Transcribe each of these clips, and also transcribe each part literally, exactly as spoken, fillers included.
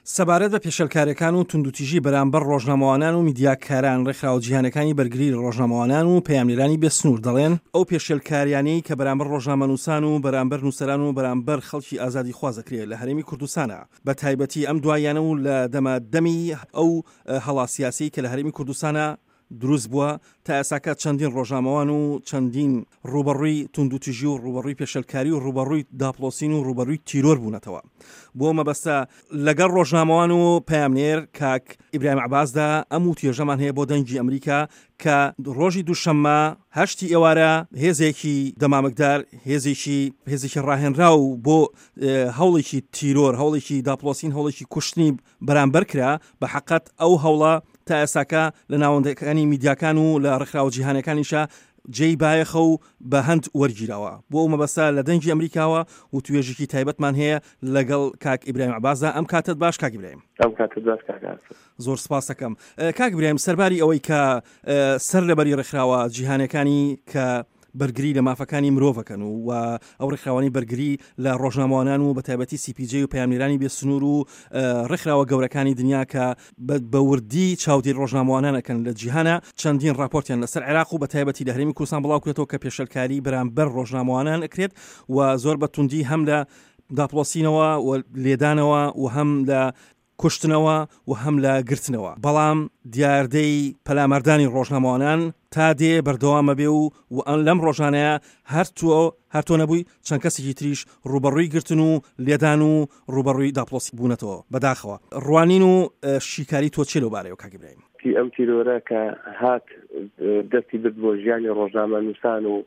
سەبارەت بە پێشەلکاریەکان و توندوتیژی بەرامبەر ڕۆژنامەوانان و میدیاکاران ڕێکخراوە جیهانەکانی بەرگری ڕۆژنامەوانان و پەیامنێرانی بێسنوور دەڵێن ئەو پێشەلکاریانەی کە بەرامبەر ڕۆژنامەنووسان و بەرامبەر نووسەران و بەرامبەر خەڵکی ئازادی خواز دەکرێت لە هەرێمی کوردستانە، بە تایبەتی ئەم دوایانە و لە دەمەدەمی ئەو هەڵا سیاسی کە لە هەرێمی کوردستانە دروست بووە تا ئێساکە چەندین ڕۆژنامەوان و چەندین ڕوبەڕووی توندوتیژی و ڕوبەڕووی پێشەلکاری و ڕوبەڕووی داپڵۆسین و ڕوبەڕووی تیرۆر بوونەتەوە. بۆ مەبەستە لەگەڵ ڕۆژنامەوان و پەیامنێر کاک ئیبراهیم عەباسدا ئەم و تێژەمان هەیە بۆ دەنگی ئەمریکا کە ڕۆژی دووشەممە هەشتی ئێوارە هێزێکی دەمامکدار هێزێکی هێزێکی ڕاهێنراو بۆ هەوڵێکی تیرۆر، هەوڵێکی داپڵۆسین، هەوڵێکی کوشتنی بەرامبەر کرا. بە حەقەت ئەو هەوڵە تا ئێساکە لە ناوەندەکانی میدیاکان و لە ڕێکخراوە جیهانەکانیشە جێی بایەخە و بە هەند وەرگیراوە. بۆ ئەو مەبەستە لە دەنگی ئەمریکاوە و توێژێکی تایبەتمان هەیە لەگەڵ کاک ئیبراهیم عەباسدا. ئەم کاتت باش کاک ئیبراهیم. ئەم کاتت باش کاک عەباس. زۆر سپاس دەکەم. کاک ئیبراهیم، سەرباری ئەوەی کە سەر لەبەری ڕێکخراوە جیهانەکانی کە بەرگری لە مافەکانی مرۆڤەکەن و ئەو ڕێکخراوانی بەرگری لە ڕۆژنامەوانان و بە تایبەتی سی پی جی و پەیامنێرانی بێسنوور و ڕێکخراوە گەورەکانی دنیا کە بە وردی چاودێری ڕۆژنامەوانانەکەن لە جیهانە چەندین راپۆرتیان لەسەر عێراق و بە تایبەتی لە هەرێمی کوردستان بڵاو کرێتەوە کە پێشەلکاری بەرامبەر ڕۆژنامەوانان ئەکرێت و زۆر بە توندی هەم لە داپڵۆسینەوە و لێدانەوە و هەم لە کوشتنەوە و هەم لە گرتنەوە. بەڵام دیاردەی پەلامەردانی ڕۆژنامەوانان تا دێ بەردەوامە بێ و لەم ڕۆژانەیە هەرتووە هەرتۆ نەبووی چەند کەسێکی تریش ڕوبەڕووی گرتن و لێدان و ڕوبەڕووی داپڵۆسی بوونەتەوە بەداخەوە. ڕوانین و شیکاری تۆ چێ لەوبارەیەوە کاک ئیبراهیم؟ ئەم تیرۆرە کە هات دەستی برد بۆ ژیانی ڕۆژنامەنووسان و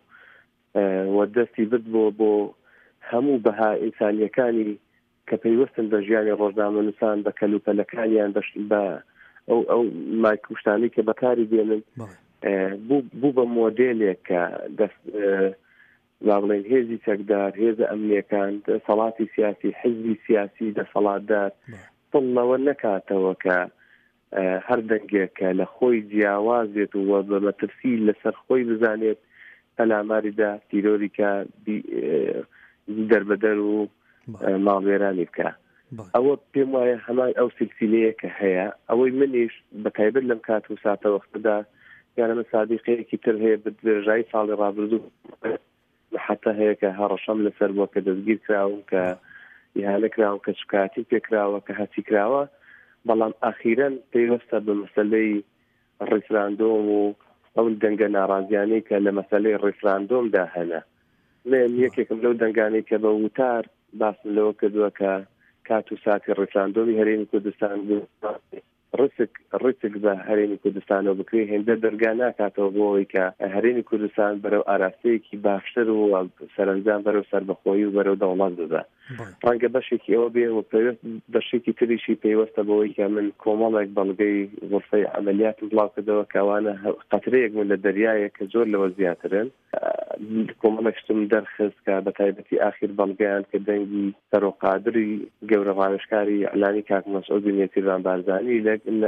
وە دەستی برد بۆ بۆ هەموو بەها ئینسانیەکانی کە پەیوەستن بە ژیانی ڕۆژنامەنووسان بە کەلوپەلەکانیان بە ئەو ئەو مایکوشتانی کە بەکاری دێنن بوو بە مۆدێلێک کە وا بڵێن هێزی چەکدار، هێزە ئەمنیەکان، دەسەڵاتی سیاسی، حزبی سیاسی دەسەڵاتدار پڵەوە نەکاتەوە کە هەر دەنگێک کە لە خۆی جیاوازێت و بە مەترسی لەسەر خۆی بزانێت پەلاماریدا تیرۆریکە دەربەدەر و ماڵوێرانی بکە. ئەوە پێم وایە هەمان ئەو سلسیلەیە کە هەیە. ئەوەی منیش بە تایبەت لەم کات و ساتە وەختەدا یانەمە سادیقەیەکی تر هەیە بەدرێژایی ساڵی ڕابردوو حتا هەیە کە هەڕەشەم لەسەر بووە کە دەستگیر کراون کە ئیهانە کراون کە شکاتی پێکراوە کە هەچی کراوە، بەڵام ئاخیرەن پێوەستە بە مەسەلەی ڕیفراندۆم و ئەو دەنگە ناڕازیانەی کە لە مەسەلەی ڕیفراندۆمدا هەنە. من یەکێکم لەو دەنگانەی کە بە وتار باسم لەوە کردووە کە کات و ساتی ڕیفراندۆمی هەرێمی کوردستان ڕسک ڕسک بە هەرێمی کوردستانەوە بکرێ هێندە دەرگا ناکاتەوە بۆ ئەوەی کە هەرێمی کوردستان بەرەو ئاراستەیەکی باشتر و سەرنجام بەرەو سەربەخۆیی و بەرەو دەوڵات ببە. ڕەنگە بەشێکی ئەوە بێ و بەشێکی تریشی پێیوەستە بەوەی کە من کۆمەڵێک بەڵگەی غرفەی عەمەلیاتم بڵاو کردەوە کە ئەوانە قەترەیەک من لە دەریایە کە زۆر لەوە زیاترن. کۆمەڵێک شتم دەرخست کە بە تایبەتی ئاخر بەڵگەیان کە دەنگی سەرۆقادری گەورە ڕانشکاری ئەعلانی کاک مەسعود نێچیروان بارزانی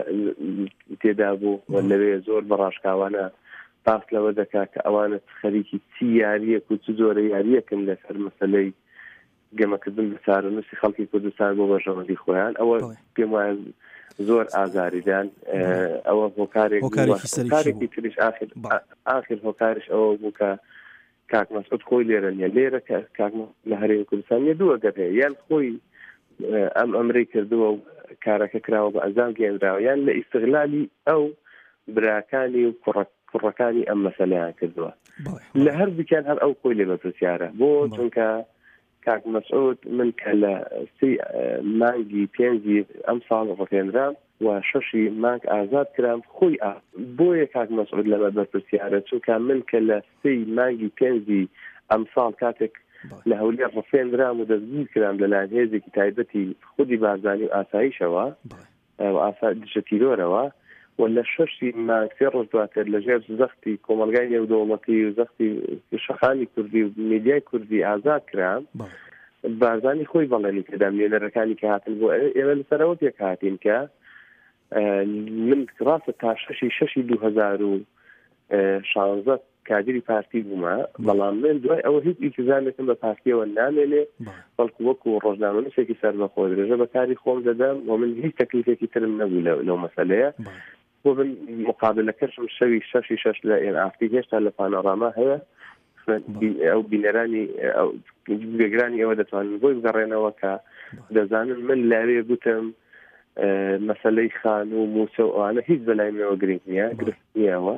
تێدا بوو و لەوێ زۆر بەڕاشکاوانە باس لەوە دەکات کە ئەوانە خەریکی چی یاریەک و چ جۆرە یاریەکن لەسەر مەسەلەی گەمەکردن بە چارەنووسی خەڵکی کوردستان بۆ بەژەوەندی خۆیان. ئەوە پێم وایە زۆر ئازاریدان. ئەوە هۆکارێکی تریش ئاخر هۆکارش ئەوە بوو کە کاک مەسعود خۆی لێرە نیە لێرە کاک لە هەرێمی کوردستان نیە دووە گەر هەیە، یان خۆی ئەم ئەمرەی کردووە و کارەکە کراوە بە ئەنجام گەێنراوە، یان لە ئیستیغلالی ئەو براکانی و کوڕەکانی ئەم مەسەلەیان کردووە. لە هەردووکیان هەر ئەو خۆی لێ بەپرسیارە بۆ چونکە کاک مەسعود من کە لە سی مانگی پێنجی ئەم ساڵ ڕفێنرام و شەشی مانگ ئازاد کرام خۆی بۆیە کاک مەسعود لەمە بەرپرسیارە چونکە من کە لە سی مانگی پێنجی ئەم ساڵ کاتێک لە هەولێر ڕفێنرام و دەستگیر کرام لەلایەن هێزێکی تایبەتی خودی بارزانی و ئاسایشەوە و ئاسا دژە تیرۆرەوە و لە شەشی مانگ سێ ڕۆژ دواتر لەژێر زەختی کۆمەلگای نێودەوڵەتی و زەختی شەخانی کوردی و میدیای کوردی ئازاد کرام، بارزانی خۆی بەڵێنی پێدا نوێنەرەکانی کە هاتن بۆ ئێمە لەسەرەوە پێک هاتین کە من ڕاستە تا شەشی شەشی دوو هەزار و شانزە کادری پارتی بوومە بەڵام من دوای ئەوە هیچ ئیتزامێکم بە پارتیەوە نامێنێ بەڵکو وەکو ڕۆژنامەنووسێکی سەربەخۆ درێژە بەکاری خۆم دەدەم و من هیچ تەکلیفێکی ترم نەبوو لەو مەسەلەیە بۆ من مقابلەکەشم شەوی شەشی شەش لە ئێن ئافتی هێشتا لە پانۆراما هەیە ئەو بینەرانی گوێگرانی ئەوە دەتوانن بۆی بگەڕێنەوە کە دەزانن من لاوێ گوتم مەسەلەی خان و موسە و ئەوانە هیچ بەلای منەوە گرنگ نییە گرفت نییەوە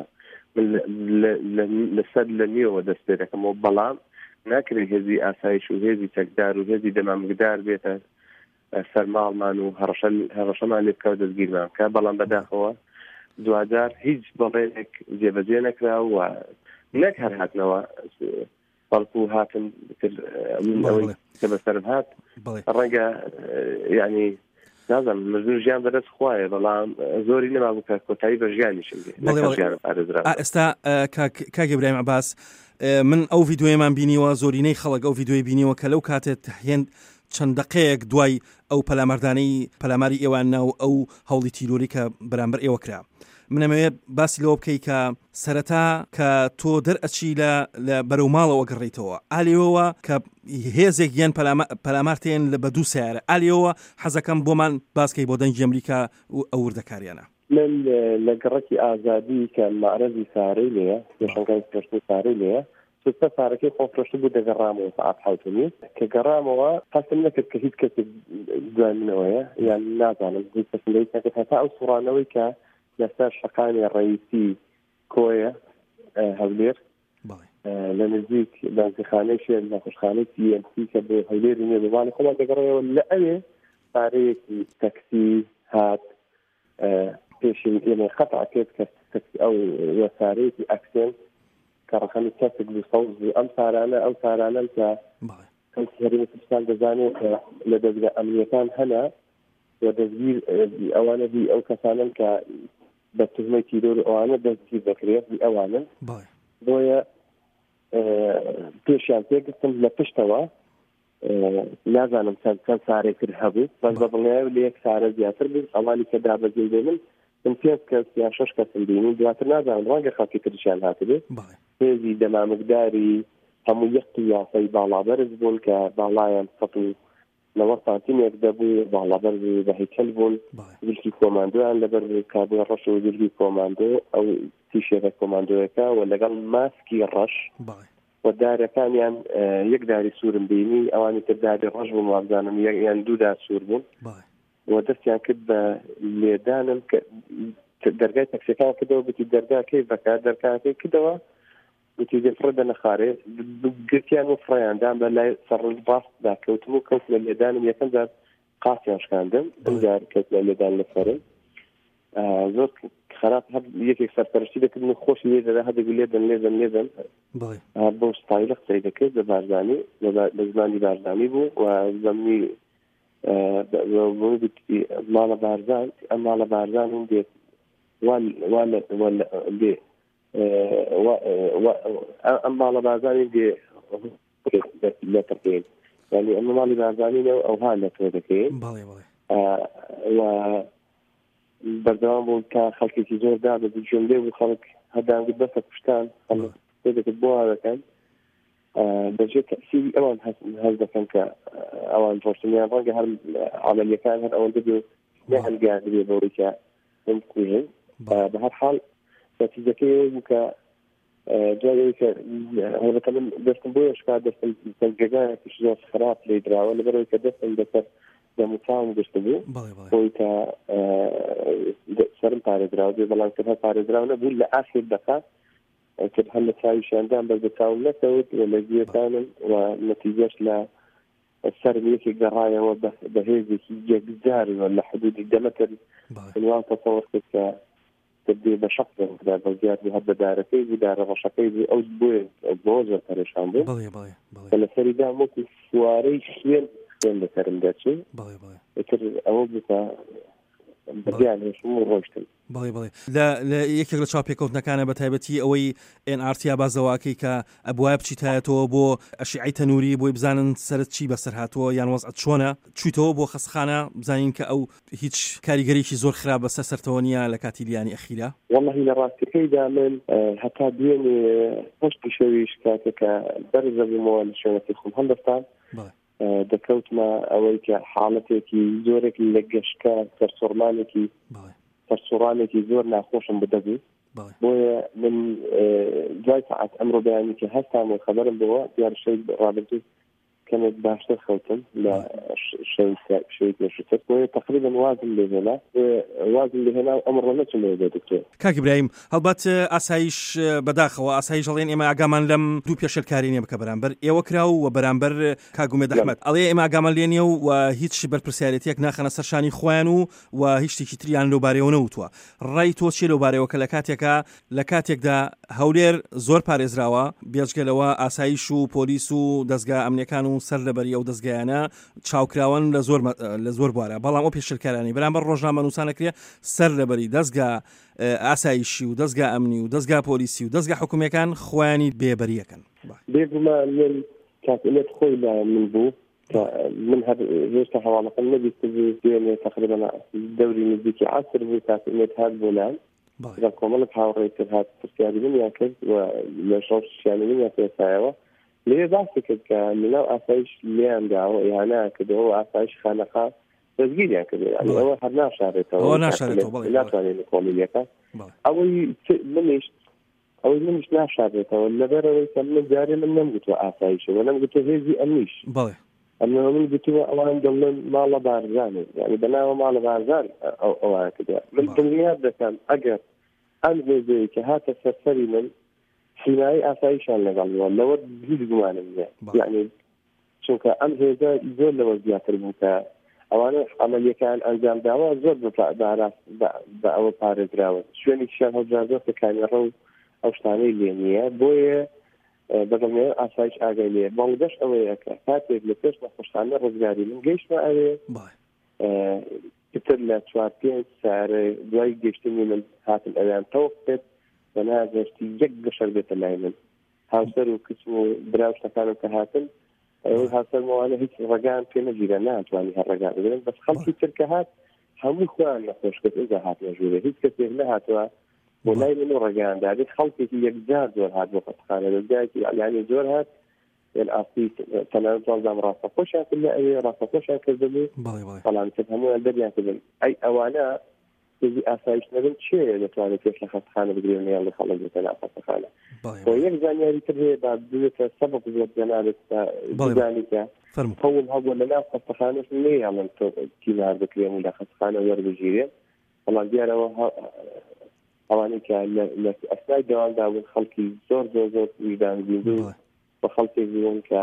لەسەر لە نیەوە دەست پێ دەکەمەوە بەڵام ناکرێت هێزی ئاسایش و هێزی چەکدار و هێزی دەمامگدار بێتە سەرماڵمان و هەڕەشەمان لێ بکەوە دەستگیرمان بکە بەڵام بەداخەوە دوادار هیچ بەڵێنێک جێبەجێ نەکرا و نەک هەر هاتنەوە بەڵکو هاتن ئەوەی کە بەسەرم هات ڕەنگە یعنی نازم مردن ژیان بەدەست خوایە بەڵام زۆری نەما بوو کە کۆتایی بە ژیانیشم ئێستا کاک ئیبراهیم عەباس من ئەو ڤیدیۆیەمان بینیوە زۆرینەی خەڵک ئەو ڤیدیۆی بینیوە کە لەو کاتێت هێند چەند دقەیەک دوای ئەو پەلامەردانەی پەلاماری ئێوانە و ئەو هەوڵی تیرۆری کە بەرامبەر ئێوە کرا منەمەوێت باسی لەوە بکەی کە سەرەتا کە تۆ دەرئەچی لە بەرەو ماڵەوە گەڕێیتەوە ئالێەوە کە هێزێک یان پەلامارتێن لە بە دوو سیارە ئالێەوە حەزەکەم بۆمان باسکەی بۆ دەنگی ئەمریکا و ئەو وردەکاریانە من لە گەڕەکی ئازادی کە مەعرەزی سارەی لێیە پێشەنگای پێشتر سارەی لێیە سوتە سارەکەی خۆفرۆشت بوو دەگەڕامەوە سەعات حوتنی کە گەڕامەوە قەسم نەکرد کە هیچ کەسێک دوای منەوەیە یان نازانم هیچ کەسم لەی نەکرد هەتا ئەو سوڕانەوەی کە لەسەر شەقانی ڕئیسی کۆیە هەولێر لە نزیک بانکخانەی شێر لە خۆشخانەی سی ئەم سی کە بۆ هەولێری نوێ بوانی خۆمان دەگەڕێەوە لە ئەوێ پارەیەکی تەکسی هات پێشین ئێمە خەتع کرد کە ئەو وەسارەیەکی ئەکسێن کە ڕەخەمی کەسێک دوو سەوز بوو ئەم سارانە ئەو سارانەن کە کەسی هەرێمی کوردستان دەزانێت کە لە دەستگا ئەمنیەکان هەنا و دەستگیر ئەوانە بی ئەو کەسانن کە بە توهمەی تیرۆر ئەوانە دەستگیر دەکرێت بی ئەوانن بۆیە پێشیان پێگرتم لە پشتەوە نازانم چەند چەند سارێک کرد هەبوو بەس بە بڵیایە لە یەک سارە زیاتر بوو ئەوانی کە دابەزین بێنن من پێنج کەس یا شەش کەسم بینی دواتر نازانم ڕەنگە خەڵکی تریشیان هاتبێت هێزی دەمامکداری هەموو یەختی یاسەی باڵابەرز بوون کە باڵایان سەد و نەوە سانتیمێک دەبوو باڵابەر بە هەیکەل بوون جلکی کۆماندۆیان لەبەر کابووە ڕەش و جلکی کۆماندۆ ئەو تیشێرە کۆماندۆیەکە و لەگەڵ ماسکی ڕەش و دارەکانیان یەک داری سوورم بینی ئەوانی تر داری ڕەش بوون وابزانم یان دوو دار سوور بوون و دەستیان کرد بە لێدانم دەرگای تەکسیەکان کردەوە بتی دەرگاکەی بەکار دەرکاکەی کردەوە وتی دەفرە دەنەخارێ گرتیان و فڕیاندان بە لای سەرڕ باستدا کەوتم و کەوت لە لێدانم یەکەم جار قاسیان شکاندم ئەمجار کەوت لە لێدان لەسەرم زۆر خراپ هەر یەکێک سەرپەرشتی دەکردن و خۆشی لێ دەدا هەدەگو لێدەن لێدەن لێدەن بۆ ستایلە قسەی دەکرد بە بارزانی لە زمانی بارزانی بوو و زەمنی ماڵە بارزان ئەم ماڵە بارزان هەم دێت دێ ئەم ماڵە بارزانی دێ لەتەقین یعنی ئەمە ماڵی بارزانینە و ئەوها لە تۆ دەکەین و بەردەوام بوو تا خەڵکێکی زۆر دا بە جملێ بوو خەڵک هەدانگوت بەسە کوشتان دەکرد بۆ وا دەکەن دەژێت تەسیری ئەوان هەز دەکەن کە ئەوان ڕۆشتنیان ڕەنگە هەر عملیەکان هەر ئەوەندە بێ نە هەلگاردبێ بەوەی کە ئەم کوژن بە هەر حاڵ نەتیجەکەی بوو کە دوای کە هەڵبەتە من دەستم بۆ شکات دەستم جێگایەکیش زۆر خراپ لێ دراوە لەبەرەوەی کە دەستم بەسەر دەموچاوم گشت بوو بۆی کە سەرم پارێدراوە بێ بەڵام کە هەر پارێدراوە نەبوو لە ئاخر دەقات کرد هەر لە چاویشیاندان بەس بە چاوم نەکەوت لە گوێتانم و نەتیجەش لە سەرم یەکێک گەڕایەوە بە هێزێکی یەکجار لە حدودی دەمەتر عنوان تەسەوڕ کرد کە تبدێ بە شەق دەکرا بە زیاد بوو هەر بە دارەکەی بوو دارە ڕەشەکەی بوو ئەو بۆیە بۆ زۆر پەرێشان بوو کە لە سەریدا وەکو سوارەی خوێن خوێن لە سەرم دەچێت ئەوە بوو کە بەیان هێشم و ڕۆشتن. بەڵێ بڵێ لە یەکێک لە چاوپێکەوتنەکانە بە تایبەتی ئەوەی ئێن ئارتیا بازەواکەی کە ئەبوایە بچیتایەتەوە بۆ ئەشیعی تەنووری بۆی بزانن سەرت چی بەسەر هاتووە یان وەزعەت چۆنە چوویتەوە بۆ خەستەخانە بزانین کە ئەو هیچ کاریگەریکی زۆر خراپ بەسەر سەرتەوە نییە لە کاتی لیانی ئەخیرا. والله لە ڕاستیەکەیدا من هەتا دوێنێ پشتی شەویش کاتێکە بەرزە بوومەوە لە شوێنەکەی خۆم هەڵدەستان دەکەوتمە ئەوەی کە حاڵەتێکی زۆرێک لە گەشتکە سەرسوڕمانێکی سەرسوڕانێکی زۆر ناخۆشم بدەبوو بۆیە من دوای سەعات ئەمڕۆ بەیانی کە هەستام و خەبەرم بووە دیار شەی ڕابردوو کەمێک باشتر خەوتم لە شەوی پێشتر بۆیە تقریبا وازم لێهێنا وازم لێهێنا ئەمڕۆ نەچم لێ دکتۆر. کاک ئیبراهیم هەڵبەت ئاسایش بەداخەوە ئاسایش هەڵێن ئێمە ئاگامان لەم دوو پێشەلکاری نیە بکە بەرامبەر ئێوە کراو و بەرامبەر کاک گومێد ئەحمەد ئەڵێ ئێمە ئاگامان لێ نیە و هیچ بەرپرسیارەتێک ناخەنە سەرشانی خۆیان و و هیچ شتێکی تریان لەوبارەیەوە نەوتووە. ڕای تۆ چی لەوبارەیەوە کە لە کاتێکە لە کاتێکدا هەولێر زۆر پارێزراوە بێجگەلەوە ئاسایش و پۆلیس و دەستگا ئەمنیەکان و سەر لەبەری ئەو دەستگایانە چاوکراون لە زۆر لە زۆر بوارە بەڵام ئەو پێشەلکارانی بەرامبەر ڕۆژنامەنووسانەکرێ سەر لەبەری دەستگا ئاسایشی و دەستگا ئەمنی و دەستگا پۆلیسی و دەستگا حکوومەکان خۆیانی بێبەریەکەن. بێگومان من کاتێک خۆی لە من بوو من هێشتا هەواڵەکەم نەبیست دوێنێ تقریبا دەوری نزیکی عەسر بوو کاتێک هات بۆلان لە کۆمەڵک هاوڕێی هات پرسیاری منیان کرد و لە شەوشیانی منیان پێسایەوە لێ باسی کرد کە لەناو ئاسایش لیان داوە ئیهانە کردەوە ئاسایش خانەخا دەستگیریان کرد ئەوە هەر ناشارێتەوە ناتوانێت کۆمیلەکە ئەوەی منیش ئەوەی منیش ناشارێتەوە لەبەرەوەی کە من جارێ من نەمگوتوە ئاسایشەوە نەمگوتوە هێزی ئەمنیش ئەمەوە من گوتووە ئەوان دەڵێن ماڵە بارزانێ یعنی بەناوە ماڵە بارزان ئەوان کردووە من دڵنیات دەکەم ئەگەر ئەم هێزەیە کە هاتە سەرسەری من حینایی ئاسایشان لەگەڵەوە لەوە هیچ گومانم نیە یعنی چونکە ئەم هێزە زۆر لەوە زیاتر بوو کە ئەوانە عەمەلیەکان ئەنجام داوە زۆر بە ئەوە پارێزراوە شوێنێکیشیان هەڵبژار زۆر کامیێڕە و ئەو شتانەی لێ نییە بۆیە بەدڵنیە ئاسایش ئاگای لێ بەڵگەش ئەوەیە کە کاتێک لە پێش نەخۆشخانە ڕزگاری من گەیشتمە ئەوێ پتر لە چوار پێنج سارە دوای گەشتنی من هاتن ئەویان تەوق بێت بەناگەشتی یەک گەشەر بێتە لای من هاوسەر و کچ و برا شتەکانم کە هاتن ئەوەی هاوسەرمەوانە هیچ ڕێگان پێ نەگیرە ناتوانی هەر ڕێگا بگرن بەس خەڵکی تر کە هات هەمووی خۆیان نەخۆش کرد ئێجا هاتنە ژوورە هیچ کەسێک نەهاتوە بۆ لای من و ڕێگەیانداری خەڵکێکی یەکجار زۆر هات بۆ قەتخانە دەستگایەکی یعنی زۆر هات یان ئاستی تەنانەت وەڵدام ڕاستەخۆشیان کرد لە ئەوێ ڕاستەخۆشیان کردبوو بەڵام تر هەموویان دەریان کردن ئەی ئەوانە هێزی ئاسایش نەبن چێ دەتوانێت پێش لە خەستەخانە بگرێن یان لە خەڵک بێتە ناو خەستەخانە بۆ یەک زانیاری تر هەیە با ببێتە سەبق زۆر جەنابێت بزانی کە قەول هەبووە لە ناو خەستەخانەش نەیەڵێن تۆ تیمار بکرێن و لە خەستەخانە وەربژیرێن بەڵام دیارەوە ئەوانەی کە لە ئەسنای دەوامدا بوون خەڵکی زۆر زۆر زۆر وجدان بوو بە خەڵکێک بوون کە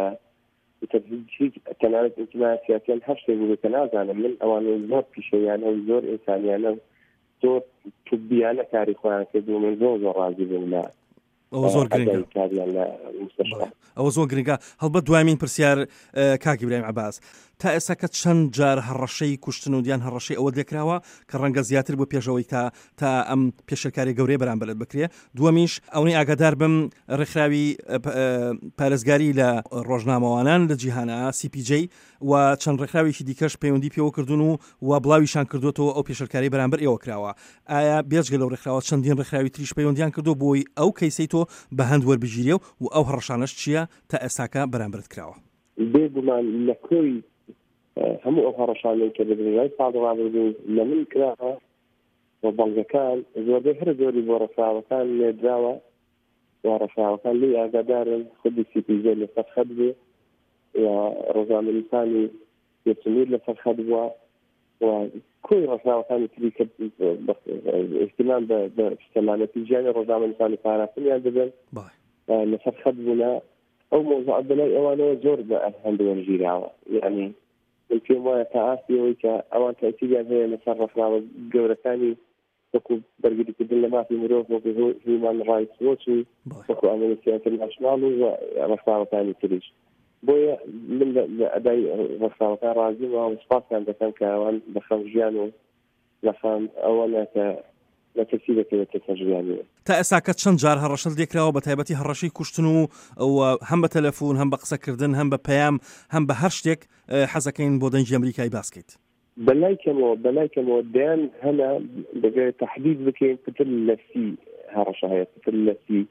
هیچ تەنانەت ئیجتیماعی سیاسییان هەر شتێک بوو کە نازانم من ئەوانە زۆر پیشەیانە و زۆر ئینسانیانە زۆر توبیانە کاری خۆیان کرد و من زۆر زۆر ڕازی بووم لە ئەوە زۆر گرنگە ئەوە زۆر گرنگە هەڵبەت دوامین پرسیار کاک ئیبراهیم عەباس تا ئێستا کە چەند جار هەڕەشەی کوشتن و دیان هەڕەشەی ئەوە دەکراوە کە ڕەنگە زیاتر بۆ پێشەوەی تا تا ئەم پێشەکاری گەورەی بەرامبەرت بکرێ دووەمیش ئەوەی ئاگادار بم ڕێکخراوی پارێزگاری لە ڕۆژنامەوانان لە جیهانە سی پی جی و چەند ڕێکخراوێکی دیکەش پەیوەندی پێوە کردوون و و بڵاویشان کردوێتەوە ئەو پێشەکاری بەرامبەر ئێوە کراوە ئایا بێجگە لەو ڕێکخراوە چەندین ڕێکخراوی تریش پەیوەندیان کردو بۆی ئەو کەیسەی تۆ بە هەند وەربژیرێ و ئەو هەڕەشانەش چییە تا ئێستاکە بەرامبەرت کراوە بێگومان لە کۆی هەموو ئەو هەڕەشانەی کە لە دنیای ساڵڕابردوو لە من کراوە و بەڵگەکان زۆربەی هەر زۆری بۆ ڕێکخراوەکان لێدراوە و ڕێکخراوەکان لێی ئاگادارن خودی سی پی جی لەسەر خەت بێ و ڕۆژنامەنووسانی یەکسمیر لەسەر خەت بووە و کۆی ڕێکخراوەکانی تری کرد احتیمام بە سەلامەتی ژیانی ڕۆژنامەنووسانی پاراستنیان دەبن لەسەر خەت بوونە ئەو مۆزوع بەلای ئەوانەوە زۆر بە هەندوەرگیراوە یعنی من پێم وایە تا ئاستیەوەی کە ئەوان تاکیدیان هەیە لەسەر ڕێکخراوە گەورەکانی وەکو بەرگریکردن لە مافی مرۆڤ وەکو هیومان ڕایتس وۆچ و وەکو ئەمنیستی ئینتەرناشناڵ و ڕێکخراوەکانی تریش بۆیە من لە ئەدای ڕێکخراوەکان ڕازیم و سپاسیان دەکەم کە ئەوان بە خەمژیان و لەخام ئەوە ناتە نەتەسی دەکەوێتە سەرژیانی. تا ئێستا کە چەند جار هەڕەشەت دێکراوە بە تایبەتی هەڕەشەی کوشتن و هەم بە تەلەفۆن هەم بە قسەکردن هەم بە پەیام هەم بە هەر شتێک حەزەکەین بۆ دەنگی ئەمریکای باسکەیت؟ بەلایکەمەوە بەلایکەمەوە دەیان هەنا دەگەێت تەحدید بکەین پتر لە سی هەڕەشە هەیە پتر لە سی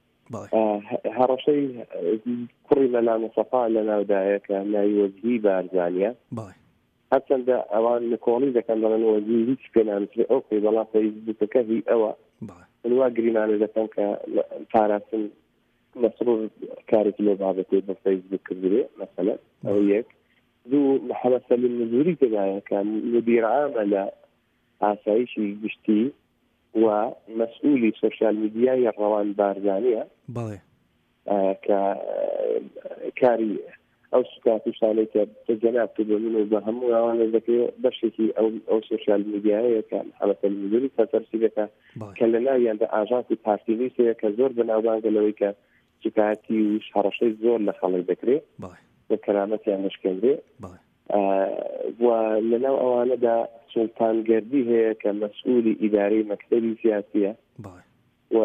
هەڕەشەی کوڕی مەلام سەفا لە ناودایە کە ناوی وەزیری بارزانیە هەرچەندە ئەوان لە کۆڵی دەکەن بەڵێن وەزیری هیچ پێ نامترێ ئەو پێی بەڵام فەیسبووکەکە هی ئەوە وا گریمانە دەکەن کە پاراستن مەسرور کارێکی لێ بابەتێ بە فەیسبووک کردوێ مەسەلەن ئەو یەک دوو محەممەد سەلیم نزوری تێدایە کە مدیر عامە لە ئاسایشی گشتی و مەسئولی سۆشیال میدیای ڕەوان بارزانیە کە کاری ئەو سوکات و شانەی کە جەناب کردو من و بە هەموو ئەوانە دەکرێت بەشێکی ئەو سۆشیال میدیایە کە محەممەد سەلیم نزوری سەرپەرشتی دەکات کە لە ناویاندا ئاژانسی پارتیلیسەیە کە زۆر بەناوبانگە لەوەی کە سوکاتی و هەڕەشەی زۆر لە خەڵک دەکرێت بە کەرامەتیان نشکێنرێ و لەناو ئەوانەدا سوڵتانگەردی هەیە کە مەسئولی ئیدارەی مەکتەبی سیاسیە و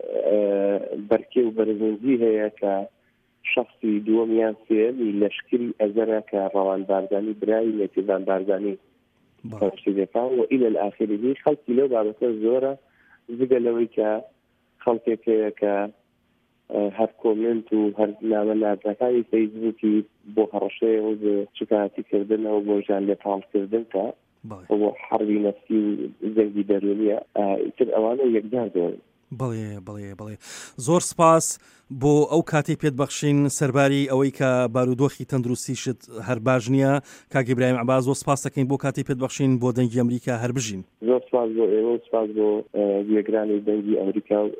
بەرکێ و بەرزنجی هەیە کە شخصی دووەمیان سێمی لەشکری ئەزەرە کە ڕەوان بارزانی برای نێتیڤان بارزانی پەرشتێکەکان و ئیلە الئاخریهی خەڵکی لەو بابەتە زۆرە جگە لەوەی کە خەڵکێک هەیە کە هەر کۆمنت و هەر نامە نردەکانی فەیسبووکی بۆ هەڕەشەیە و چکاتیکردنەوە بۆ ژان لێپاڵکردن کە بۆ حەربی نەفسی و جەنگی دەرونیە ئیتر ئەوانە یەکجار دۆن. بڵێ بڵێ بڵێ زۆر سپاس بۆ ئەو کاتی پێت بەخشین سەرباری ئەوەی کە بارودۆخی تەندروستیشت هەر باش نییە کاک ئیبراهیم عەباس زۆر سپاس دەکەین بۆ کاتی پێت بەخشین بۆ دەنگی ئەمریکا هەر بژین. زۆر سپاس بۆ ئێوە و سپاس بۆ گوێگرانی دەنگی ئەمریکا و